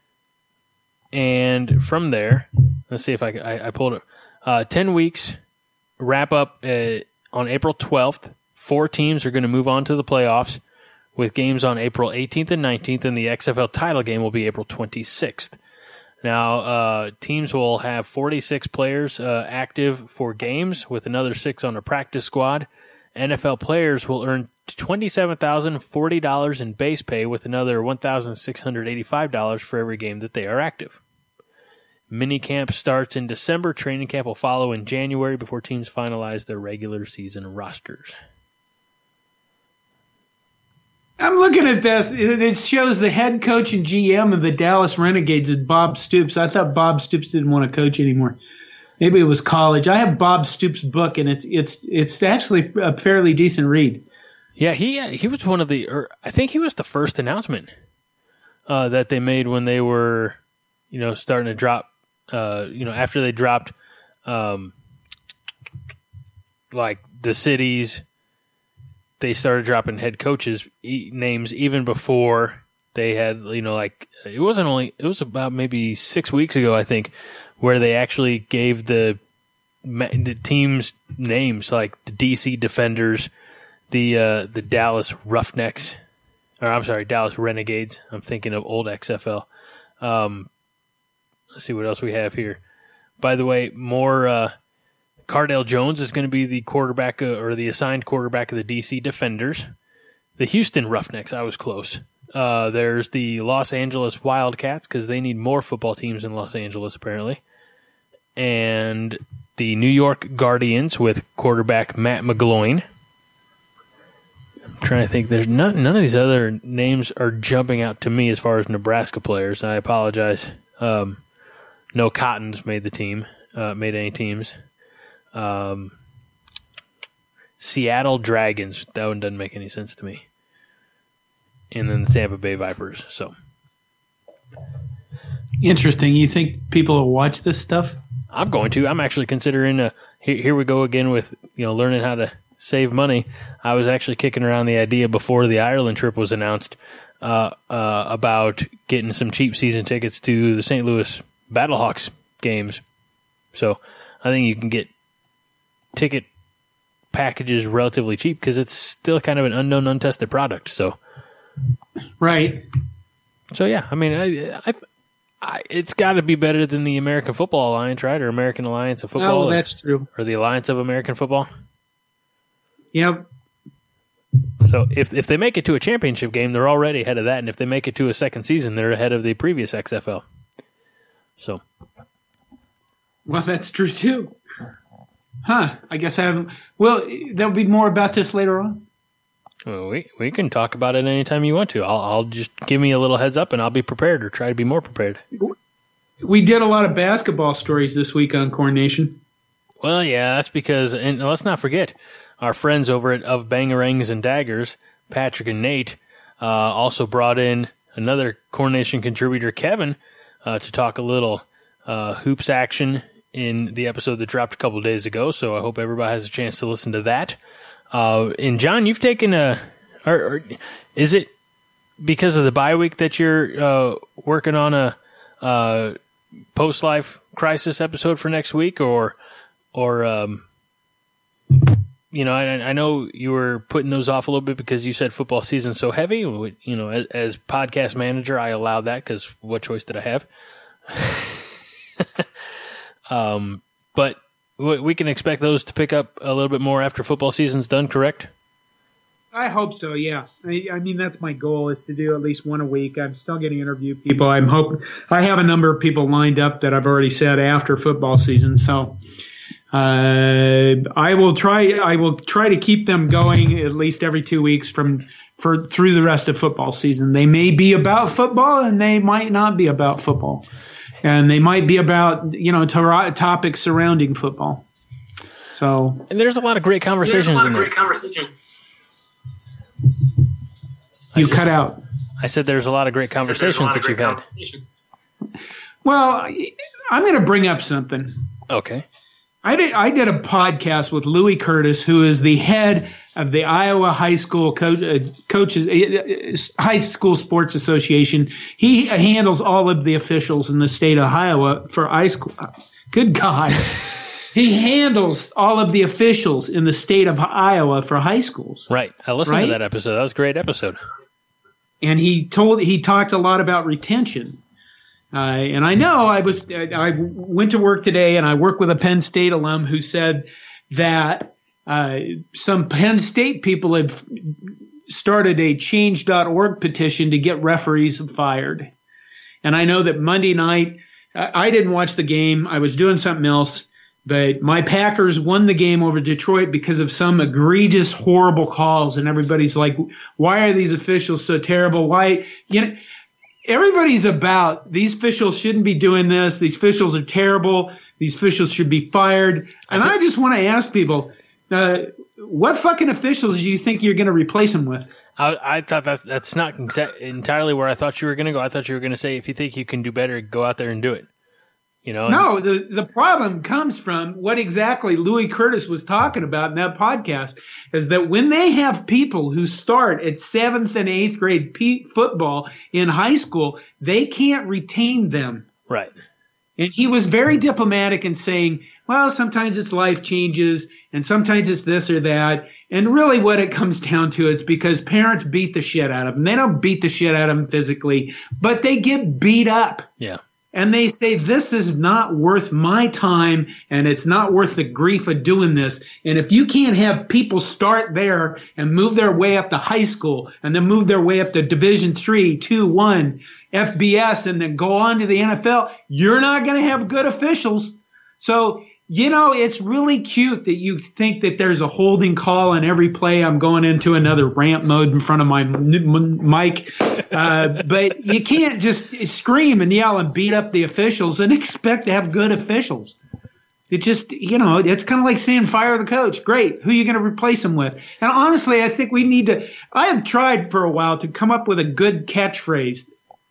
And from there, let's see if I pulled it. 10 weeks, wrap up on April 12th. 4 teams are going to move on to the playoffs with games on April 18th and 19th, and the XFL title game will be April 26th. Now, teams will have 46 players active for games, with another 6 on a practice squad. NFL players will earn $27,040 in base pay, with another $1,685 for every game that they are active. Minicamp starts in December. Training camp will follow in January before teams finalize their regular season rosters. I'm looking at this, and it shows the head coach and GM of the Dallas Renegades is Bob Stoops. I thought Bob Stoops didn't want to coach anymore. Maybe it was college. I have Bob Stoops' book, and it's actually a fairly decent read. Yeah, he was one of the, I think he was the first announcement that they made when they were, starting to drop, after they dropped, like the cities. They started dropping head coaches names even before they had, it was about maybe 6 weeks ago, I think, where they actually gave the teams names, like the DC Defenders, the Dallas Roughnecks, Dallas Renegades. I'm thinking of old XFL. Let's see what else we have here. By the way, more Cardale Jones is going to be the quarterback or the assigned quarterback of the DC Defenders. The Houston Roughnecks, I was close. There's the Los Angeles Wildcats, because they need more football teams in Los Angeles, apparently. And the New York Guardians with quarterback Matt McGloin. I'm trying to think. There's none of these other names are jumping out to me as far as Nebraska players. I apologize. No Cottons made the team, made any teams. Seattle Dragons. That one doesn't make any sense to me. And then the Tampa Bay Vipers. So interesting. You think people will watch this stuff? I'm going to. I'm actually considering. Here we go again with learning how to save money. I was actually kicking around the idea before the Ireland trip was announced about getting some cheap season tickets to the St. Louis Battlehawks games. So I think you can get ticket packages relatively cheap because it's still kind of an unknown, untested product. So, right. So yeah, I mean, it's got to be better than the American Football Alliance, right? Or American Alliance of Football. Oh, that's true. Or the Alliance of American Football. Yep. So if they make it to a championship game, they're already ahead of that, and if they make it to a second season, they're ahead of the previous XFL. So. Well, that's true too. Huh. I guess I haven't. Well, there'll be more about this later on. Well, we can talk about it anytime you want to. I'll just give me a little heads up, and I'll be prepared, or try to be more prepared. We did a lot of basketball stories this week on Corn Nation. Well, yeah, that's because, and let's not forget, our friends over at Of Bangerangs and Daggers, Patrick and Nate, also brought in another Corn Nation contributor, Kevin, to talk a little hoops action in the episode that dropped a couple days ago. So I hope everybody has a chance to listen to that. And John, you've taken or is it because of the bye week that you're working on a post-life crisis episode for next week, or you know, I know you were putting those off a little bit because you said football season's so heavy. You know, as podcast manager, I allowed that because what choice did I have? But we can expect those to pick up a little bit more after football season's done, correct? I hope so, yeah. I mean, that's my goal, is to do at least one a week. I'm still getting to interview people. I have a number of people lined up that I've already said after football season. So I will try to keep them going at least every 2 weeks through the rest of football season. They may be about football and they might not be about football. And they might be about, you know, topics surrounding football. So, and there's a lot of great conversations in there. You cut out. I said there's a lot of great conversations that you've had. Well, I'm going to bring up something. Okay. I did a podcast with Louis Curtis, who is the head of the Iowa High School High School Sports Association. He handles all of the officials in the state of Iowa for high school. Good God. He handles all of the officials in the state of Iowa for high schools. Right. I listened to that episode. That was a great episode. And he talked a lot about retention. And I know I went to work today, and I work with a Penn State alum who said that some Penn State people have started a change.org petition to get referees fired. And I know that Monday night, I didn't watch the game. I was doing something else. But my Packers won the game over Detroit because of some egregious, horrible calls. And everybody's like, why are these officials so terrible? Why, you know, everybody's about, these officials shouldn't be doing this. These officials are terrible. These officials should be fired. And I just want to ask people, what fucking officials do you think you're going to replace them with? I thought that's not entirely where I thought you were going to go. I thought you were going to say, if you think you can do better, go out there and do it. You know, no, the problem comes from what exactly Louis Curtis was talking about in that podcast, is that when they have people who start at 7th and 8th grade football in high school, they can't retain them. Right. And he was very diplomatic in saying, well, sometimes it's life changes and sometimes it's this or that. And really what it comes down to, it's because parents beat the shit out of them. They don't beat the shit out of them physically, but they get beat up. Yeah. And they say, this is not worth my time, and it's not worth the grief of doing this. And if you can't have people start there and move their way up to high school and then move their way up to Division III, 2, 1, FBS, and then go on to the NFL, you're not going to have good officials. So, you know, it's really cute that you think that there's a holding call on every play. I'm going into another rant mode in front of my mic. But you can't just scream and yell and beat up the officials and expect to have good officials. It just, you know, it's kind of like saying fire the coach. Great. Who are you going to replace him with? And honestly, I think we need to – I have tried for a while to come up with a good catchphrase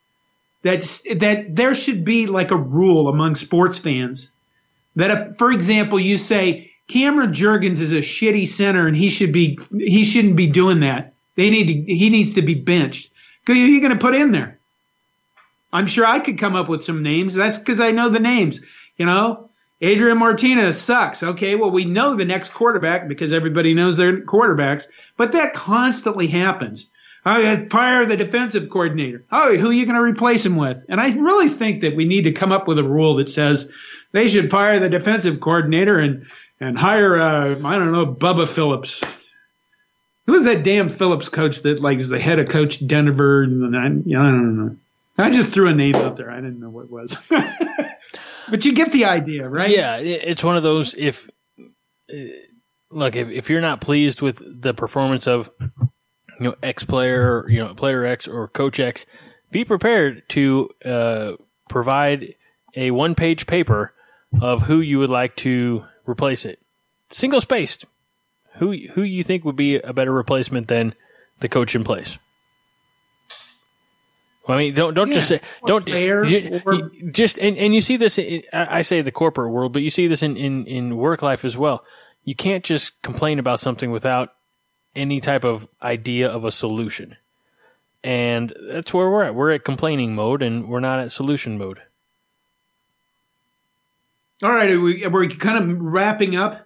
that there should be like a rule among sports fans. That if, for example, you say Cameron Jurgens is a shitty center and he shouldn't be doing that. He needs to be benched. Who are you going to put in there? I'm sure I could come up with some names. That's because I know the names. You know, Adrian Martinez sucks. Okay, well, we know the next quarterback because everybody knows their quarterbacks, but that constantly happens. Fire the defensive coordinator. Oh, who are you going to replace him with? And I really think that we need to come up with a rule that says they should fire the defensive coordinator and hire, I don't know, Bubba Phillips. Who's that damn Phillips coach that like is the head of Coach Denver? And I don't know. I just threw a name out there. I didn't know what it was. But you get the idea, right? Yeah, it's one of those. If you're not pleased with the performance of X player, player X or Coach X, be prepared to provide a one-page paper of who you would like to replace it. Single-spaced. Who you think would be a better replacement than the coach in place? Well, I mean, don't just say just and you see this. I say the corporate world, but you see this in work life as well. You can't just complain about something without any type of idea of a solution, and that's where we're at. We're at complaining mode, and we're not at solution mode. All right, are we kind of wrapping up?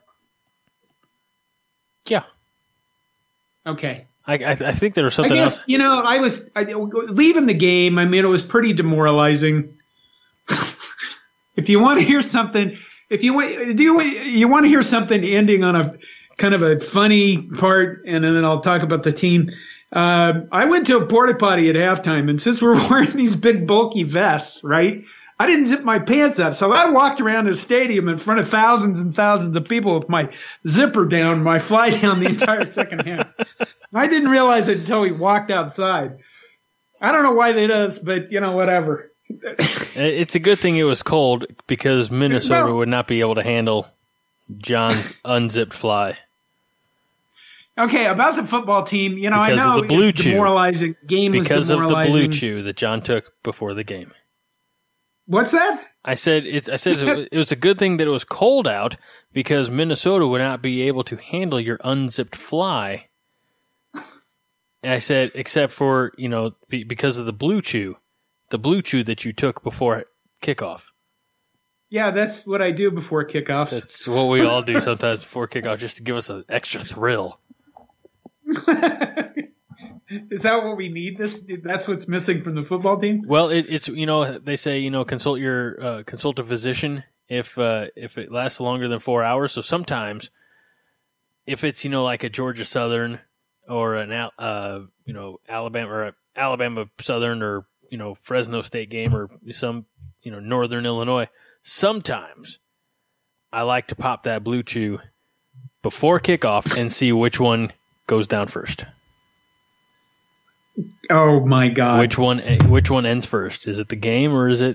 Yeah. Okay. I think there was something else. I was leaving the game. I mean, it was pretty demoralizing. If you want to hear something, you want to hear something ending on a kind of a funny part, and then I'll talk about the team. I went to a porta potty at halftime, and since we're wearing these big bulky vests, right? I didn't zip my pants up, so I walked around the stadium in front of thousands and thousands of people with my zipper down, my fly down the entire second half. I didn't realize it until we walked outside. I don't know why they does, but, whatever. It's a good thing it was cold because Minnesota would not be able to handle John's unzipped fly. Okay, about the football team, because I know of the blue it's chew. Demoralizing. Game because was demoralizing. of the blue chew that John took before the game. What's that? I said it was a good thing that it was cold out because Minnesota would not be able to handle your unzipped fly. And I said, except for, because of the blue chew that you took before kickoff. Yeah, that's what I do before kickoffs. That's what we all do sometimes before kickoff, just to give us an extra thrill. Is that what we need? That's what's missing from the football team? Well, it's they say consult a physician if it lasts longer than 4 hours. So sometimes if it's like a Georgia Southern or an Alabama Southern or Fresno State game or some Northern Illinois, sometimes I like to pop that blue chew before kickoff and see which one goes down first. Oh my God! Which one ends first? Is it the game or is it?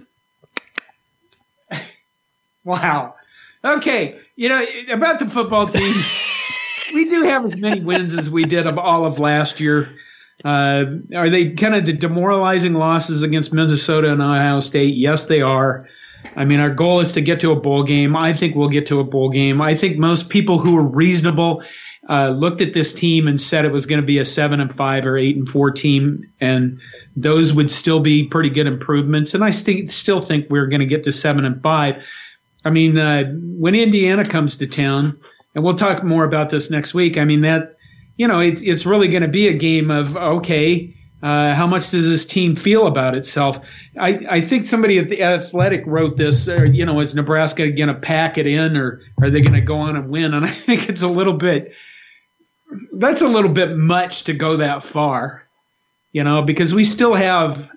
Wow. Okay, about the football team, we do have as many wins as we did of all of last year. Are they kind of the demoralizing losses against Minnesota and Ohio State? Yes, they are. I mean, our goal is to get to a bowl game. I think we'll get to a bowl game. I think most people who are reasonable looked at this team and said it was going to be a 7-5 or 8-4 team, and those would still be pretty good improvements. And I still think we're going to get to 7-5. I mean, when Indiana comes to town, and we'll talk more about this next week. I mean that, it's really going to be a game of how much does this team feel about itself? I think somebody at the Athletic wrote this. Is Nebraska going to pack it in, or are they going to go on and win? And I think it's a little bit much to go that far, because we still have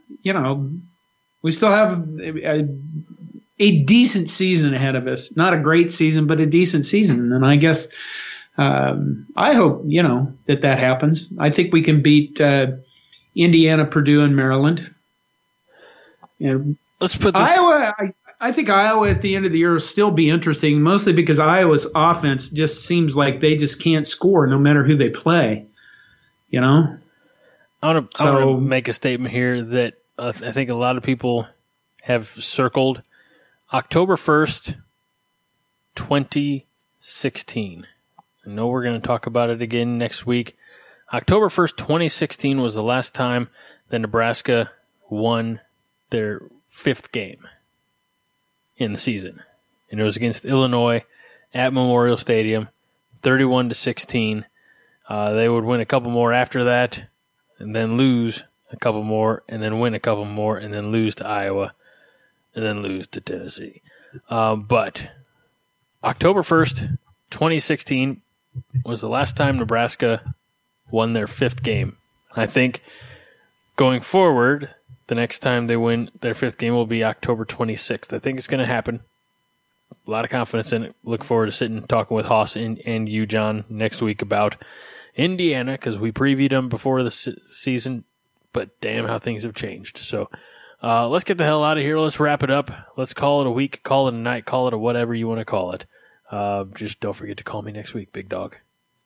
a decent season ahead of us. Not a great season, but a decent season. And I guess I hope, that happens. I think we can beat Indiana, Purdue, and Maryland. Let's put this. Iowa. I think Iowa at the end of the year will still be interesting, mostly because Iowa's offense just seems like they just can't score no matter who they play. I want to make a statement here that I think a lot of people have circled. October 1st, 2016. I know we're going to talk about it again next week. October 1st, 2016 was the last time that Nebraska won their 5th game in the season. And it was against Illinois at Memorial Stadium, 31-16. They would win a couple more after that and then lose a couple more and then win a couple more and then lose to Iowa and then lose to Tennessee. But October 1st, 2016 was the last time Nebraska won their 5th game. I think going forward, the next time they win their 5th game will be October 26th. I think it's going to happen. A lot of confidence in it. Look forward to sitting and talking with Hoss and you, John, next week about Indiana because we previewed them before the season, but damn how things have changed. So let's get the hell out of here. Let's wrap it up. Let's call it a week, call it a night, call it a whatever you want to call it. Just don't forget to call me next week, big dog.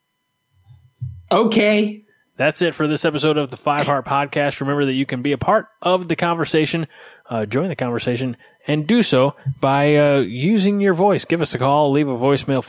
Okay. That's it for this episode of the 5 Heart Podcast. Remember that you can be a part of the conversation, join the conversation, and do so by using your voice. Give us a call. Leave a voicemail,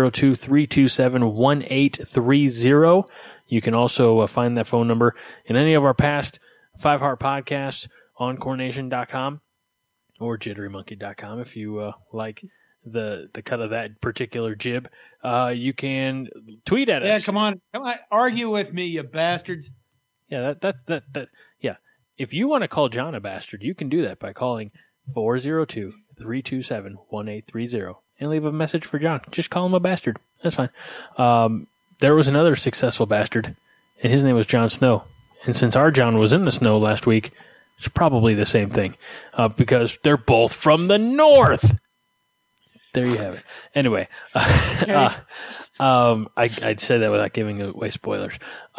402-327-1830. You can also find that phone number in any of our past 5 Heart Podcasts on CornNation.com or JitteryMonkey.com if you like the cut of that particular jib. You can tweet at us. Yeah, come on, argue with me, you bastards. Yeah, yeah. If you want to call John a bastard, you can do that by calling 402-327-1830 and leave a message for John. Just call him a bastard. That's fine. There was another successful bastard, and his name was Jon Snow. And since our John was in the snow last week, it's probably the same thing because they're both from the north. There you have it. Anyway, I'd say that without giving away spoilers.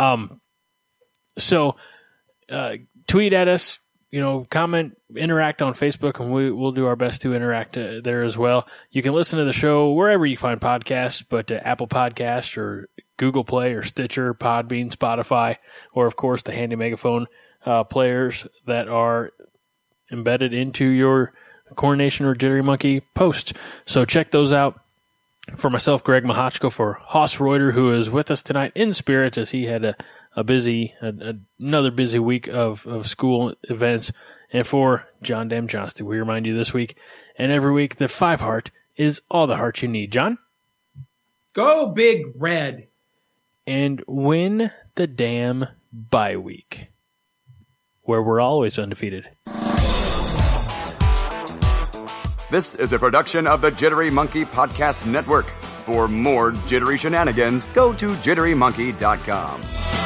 So tweet at us, comment, interact on Facebook, and we'll do our best to interact there as well. You can listen to the show wherever you find podcasts, but Apple Podcasts or Google Play or Stitcher, Podbean, Spotify, or, of course, the handy megaphone players that are embedded into your Coronation or Jittery Monkey posts. So check those out. For myself, Greg Mahochko, for Haas Reuter, who is with us tonight in spirit as he had another busy week of school events, and for John Dam Johnston, we remind you this week and every week that 5 Heart is all the heart you need. John? Go Big Red. And win the damn bye week, where we're always undefeated. This is a production of the Jittery Monkey Podcast Network. For more jittery shenanigans, go to JitteryMonkey.com.